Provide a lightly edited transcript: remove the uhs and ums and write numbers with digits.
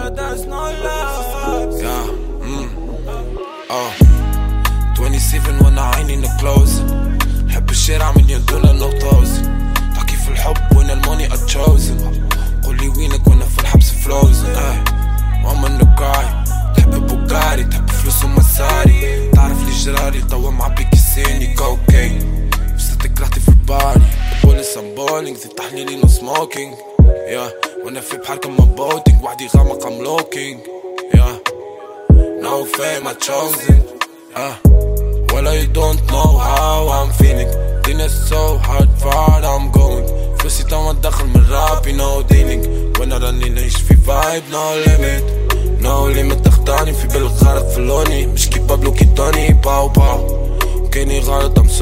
there's no love. Yeah, 27 وانا عيني نكلوز. نحب الشارع مليون دولار نغتوز. تحكي في الحب وانا الموني اتشوزن. قولي وينك وانا في الحبس فلوزن. ماما النقاي تحب بوكاري، تحب فلوس ومساري. تعرف لي جراري توا معبي كيسيني كوكين. وصلتك رحتي في الباري بوليس ام بولينج. زيد تحليلي نو سموكينج. وانا في بحر كما بوتينج. وحدي غامق ام لوكينج. No fame I chosen. Well I don't know how I'm feeling. Then it's so hard far I'm going. فلوسي توا داخل من راب no dealing. وانا راني نعيش في vibe no limit. No limit تخدعني في بالغلط في لوني. مش كي بابلو كي توني باو باو. كايني غلط